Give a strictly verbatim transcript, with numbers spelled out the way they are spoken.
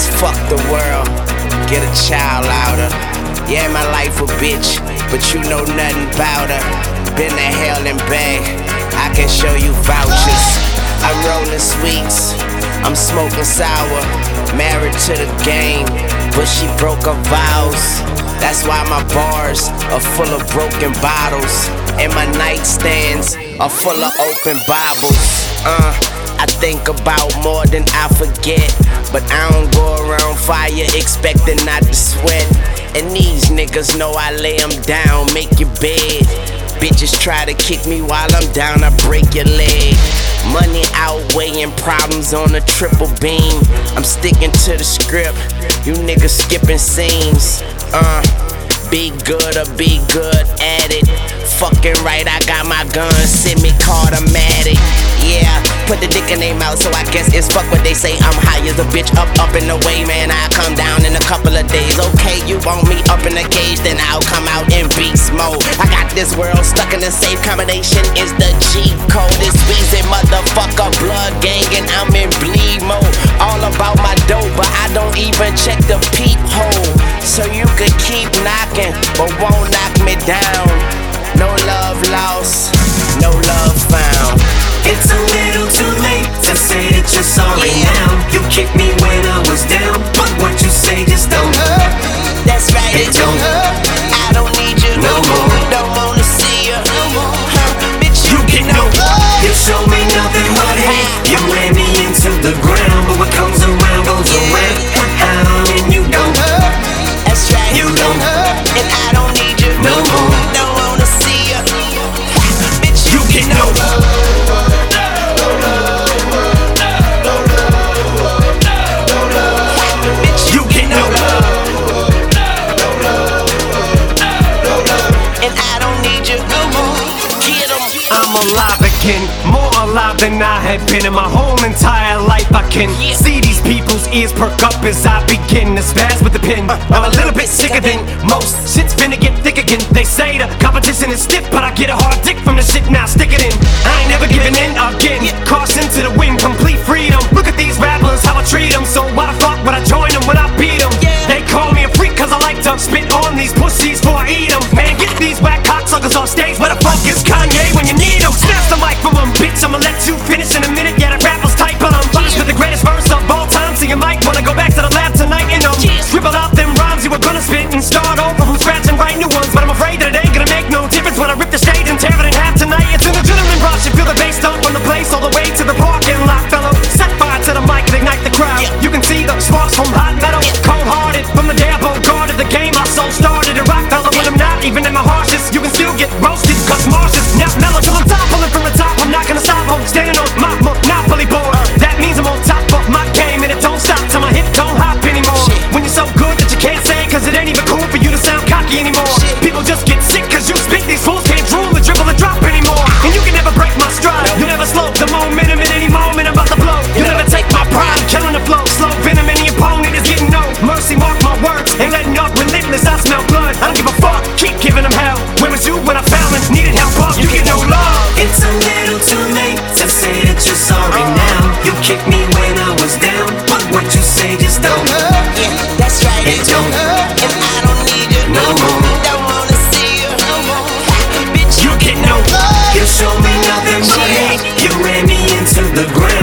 just fuck the world, get a child out her. Yeah, my life a bitch, but you know nothing about her. Been to hell and back, I can show you vouchers. I'm rolling sweets, I'm smoking sour. Married to the game, but she broke her vows. That's why my bars are full of broken bottles, and my nightstands are full of open Bibles. Uh, I think about more than I forget, but I don't go around fire expecting not to sweat. And these niggas know I lay them down, make your bed. Bitches try to kick me while I'm down, I break your leg. Money outweighing problems on a triple beam. I'm sticking to the script, you niggas skipping scenes. Uh, be good or be good at it. Fucking right, I got my gun, semi-automatic. Yeah, put the dick in their mouth, so I guess it's fuck what they say. I'm high as a bitch, up, up and away, man. I come down in a couple of days. Okay, you want me up in the cage, then I'll come out in beast mode. I got this world stuck in a safe combination, is the G code. This Weezy motherfucker, blood gang, and I'm in bleed mode. All about my dope, but I don't even check the peephole. So you could keep knocking, but won't knock me down. No love lost, no love found. It's a little too late to say that you're sorry Yeah. now. You kicked me when I was down, but what you say just don't hurt. That's right, It don't hurt I don't need you no more. Don't wanna see you no more. Huh, bitch, you, You get no love. You show me nothing but hate. You ran me into the ground, but what comes around goes Yeah. around. And you don't hurt. That's right, You don't hurt and I don't need you no more. Don't wanna see you, bitch, you, You get no love. bitch, You get no love. and I don't need you no more. Get 'em. I'm alive again, more alive than I have been in my whole entire life. I can Yeah. see these people's ears perk up as I begin to spaz with the pen. I'm a little bit sicker than most. Shit's finna get thick again. They say the competition is stiff, but I get a hard dick from the shit now. Stick it in. I ain't never giving in again. Caution to the wind, complete freedom. Look at these rappers, how I treat them. So why the fuck would I join them when I beat them? Yeah. They call me a freak cause I like to spit on these pussies before I eat them. Man, get these whack cocksuckers off stage. Where the fuck is Kanye when you need him? Snatch the mic from him, bitch. I'ma let you finish in a minute. Yeah, the rappers tight, but I'm finished with the greatest verse of all time. So you might wanna go back to the lab tonight and um, scribble out them rhymes you were gonna spit and start over from scratch and write new ones. But I'm afraid that it ain't gonna make no difference when I rip the stage and tear it in half tonight. It's an adrenaline rush. You feel the bass dump from the place all the way to the parking lot, fellow. Set fire to the mic and ignite the crowd. You can see the sparks from hot metal. Cold-hearted from the day I guarded the game. I so started a rock fella when I'm not even in my harshest. You can still get roasted cause Mars is now mellow till I'm top. Pulling from the top, I'm not gonna stop. I'm standing on my monopoly board. That means I'm on top of my game and it don't stop till my hip don't hop anymore. When you're so good that you can't say cause it ain't even cool for you to sound cocky anymore. People just get sick cause you spit. These fools can't drool or dribble or drop anymore. And you can never break my stride. You never slow the momentum in any moment I'm about to blow. You never take my pride. I'm killing the flow. Slow venom any opponent is getting no mercy. Mark my words. Ain't letting up relentless. I smell blood. I don't give a fuck. Keep giving them hell. Where was you when I found and needed help up? You get no love. It's a little too late to say that you're sorry now. You kicked me when I was down, but what you say just don't hurt. Yeah, that's right, It don't hurt and I don't need you no more. Don't wanna see you no more. Bitch, You get no love. You show me nothing but hate. You ran me into the ground.